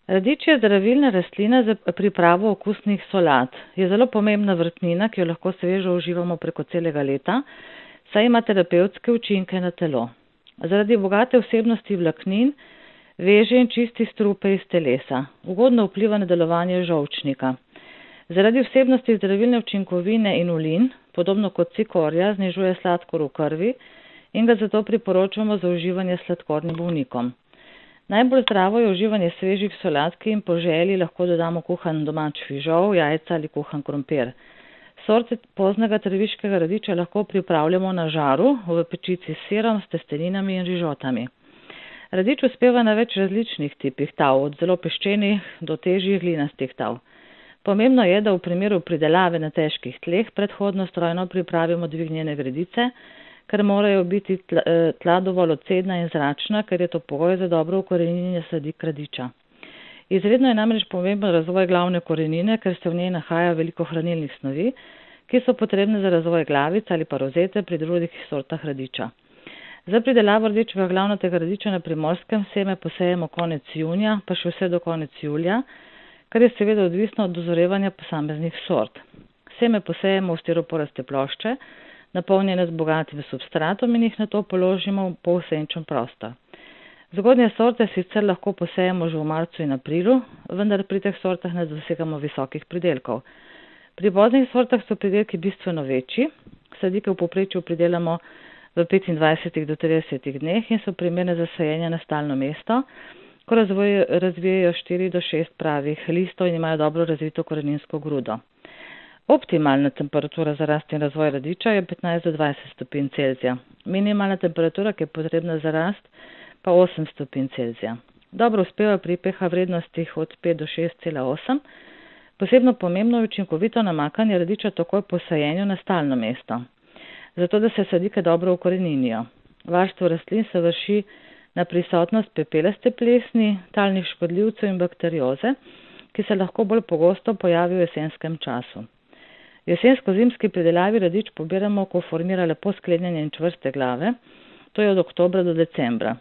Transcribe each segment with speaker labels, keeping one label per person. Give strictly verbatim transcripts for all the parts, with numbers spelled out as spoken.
Speaker 1: Radič je zdravilna rastlina za pripravo okusnih solat. Je zelo pomembna vrtnina, ki jo lahko svežo uživamo preko celega leta, saj ima terapevtske učinke na telo. Zaradi bogate vsebnosti vlaknin veže in čisti strupe iz telesa. Ugodno vpliva na delovanje žolčnika. Zaradi vsebnosti zdravilne učinkovine inulin, podobno kot cikorija, znižuje sladkor v krvi in ga zato priporočamo za uživanje sladkornim bolnikom. Najbolj zdravo je uživanje svežih solat, ki jim po želji lahko dodamo kuhan domač fižol, jajca ali kuhan krompir. Sorte poznega trviškega radiča lahko pripravljamo na žaru, v pečici s sirom, s testeninami in rižotami. Radič uspeva na več različnih tipih tav, od zelo peščenih do težjih glinastih tav. Pomembno je, da v primeru pridelave na težkih tleh predhodno strojno pripravimo dvignjene gredice, ker morajo biti tla, tla dovolj odcedna in zračna, ker je to pogoj za dobro ukoreninjenje sadik radiča. Izredno je namreč pomemben razvoj glavne korenine, ker se v njej nahaja veliko hranilnih snovi, ki so potrebne za razvoj glavic ali pa rozete pri drugih sortah radiča. Za pridelavo rdečega glavnatega radiča na Primorskem seme posejemo konec junija, pa še vse do konec julija, kar je seveda odvisno od dozorevanja posameznih sort. Seme posejemo v stiroporaste plošče, napolnjene z bogatim substratom in jih nato položimo v polsenčen prostor. Zgodnje sorte sicer lahko posejemo že v marcu in aprilu, vendar pri teh sortah ne dosegamo visokih pridelkov. Pri poznih sortah so pridelki bistveno večji, sadike v povprečju pridelamo v petindvajsetih do tridesetih dneh in so primerne za sajenje na stalno mesto, ko razvoj, razvijajo štiri do šest pravih listov in imajo dobro razvito koreninsko grudo. Optimalna temperatura za rast in razvoj radiča je petnajst do dvajset stopinj Celzija. Minimalna temperatura, ki je potrebna za rast, pa osem stopinj Celzija. Dobro uspeva pri pH vrednostih od pet do šest cela osem. Posebno pomembno je učinkovito namakanje radiča takoj po sajenju na stalno mesto, zato da se sadike dobro ukoreninijo. Varstvo rastlin se vrši na prisotnost pepelaste plesni, talnih škodljivcev in bakterioze, ki se lahko bolj pogosto pojavijo v jesenskem času. V jesensko-zimski pridelavi radič pobiramo, ko formira lepo sklenjene in čvrste glave, to je od oktobra do decembra.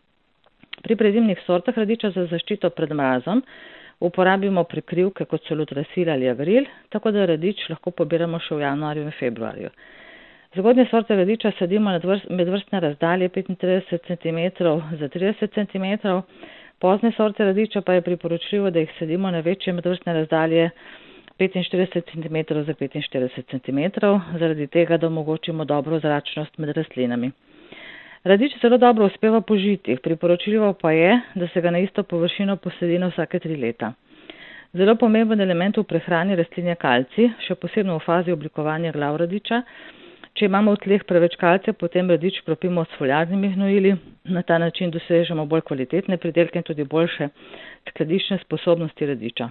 Speaker 1: Pri prezimnih sortah radiča za zaščito pred mrazom uporabimo prekrivke kot so lutrasil ali agril, tako da radič lahko pobiramo še v januarju in februarju. Zgodnje sorte radiča sadimo medvrstne razdalje petintrideset centimetrov za trideset centimetrov, pozne sorte radiča pa je priporočljivo, da jih sadimo na večje medvrstne razdalje petinštirideset centimetrov za petinštirideset centimetrov, zaradi tega, da omogočimo dobro zračnost med rastlinami. Radič zelo dobro uspeva po žitih, priporočljivo pa je, da se ga na isto površino posadi na vsake tri leta. Zelo pomemben element v prehrani rastlin je kalcij, še posebno v fazi oblikovanja glav radiča. Če imamo v tleh preveč kalcija, potem radič kropimo s foliarnimi gnojili, na ta način dosežemo bolj kvalitetne pridelke in tudi boljše skladiščne sposobnosti radiča.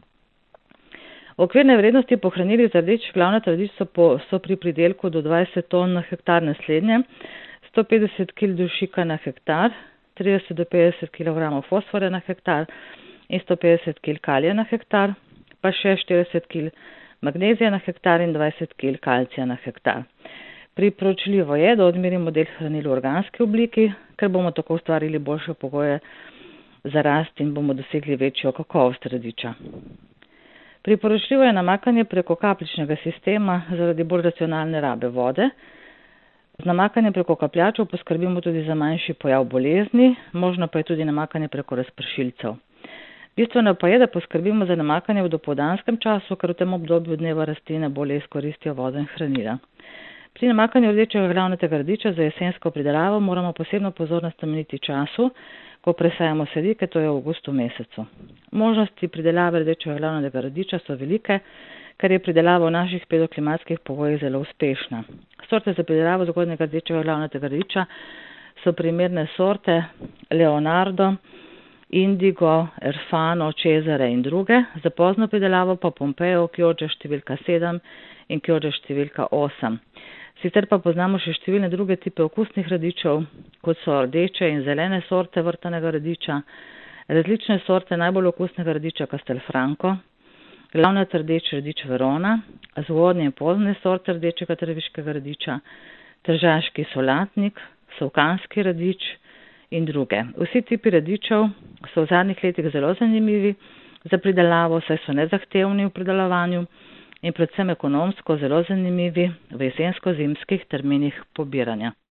Speaker 1: Okvirne vrednosti po hranilih za rdeč glavnat radič so, po, so pri pridelku do dvajset ton na hektar naslednje, sto petdeset kilogramov dušika na hektar, trideset do petdeset kilogramov fosforja na hektar in sto petdeset kilogramov kalija na hektar, pa še štirideset kilogramov magnezija na hektar in dvajset kilogramov kalcija na hektar. Priporočljivo je, da odmerimo del hranil v organski obliki, ker bomo tako ustvarili boljše pogoje za rast in bomo dosegli večjo kakovost radiča. Priporočljivo je namakanje preko kapljičnega sistema zaradi bolj racionalne rabe vode. Z namakanjem preko kapljačev poskrbimo tudi za manjši pojav bolezni, možno pa je tudi namakanje preko razpršilcev. Bistveno pa je, da poskrbimo za namakanje v dopoldanskem času, ker v tem obdobju dneva rastline bolje izkoristijo vodo in hranila. Pri namakanju rdečega glavnatega radiča za jesensko pridelavo moramo posebno pozornost nameniti času, ko presajamo sadike, to je v avgustu mesecu. Možnosti pridelave rdečega glavnatega radiča so velike, ker je pridelava v naših pedoklimatskih pogojih zelo uspešna. Sorte za pridelavo zgodnjega rdečega glavnatega radiča so primerne sorte Leonardo, Indigo, Erfano, Cesare in druge, za pozno pridelavo pa Pompejo, Chioggia številka sedem in Chioggia številka osem. Sicer pa poznamo še številne druge tipe okusnih radičev, kot so rdeče in zelene sorte vrtanega radiča, različne sorte najbolj okusnega radiča Castelfranco, glavnat rdeč radič Verona, zgodnje in pozne sorte rdečega trviškega radiča, tržaški solatnik, savkanski radič in druge. Vsi tipi radičev so v zadnjih letih zelo zanimivi za pridelavo, saj so nezahtevni v pridelovanju in predvsem ekonomsko zelo zanimivi v jesensko-zimskih terminih pobiranja.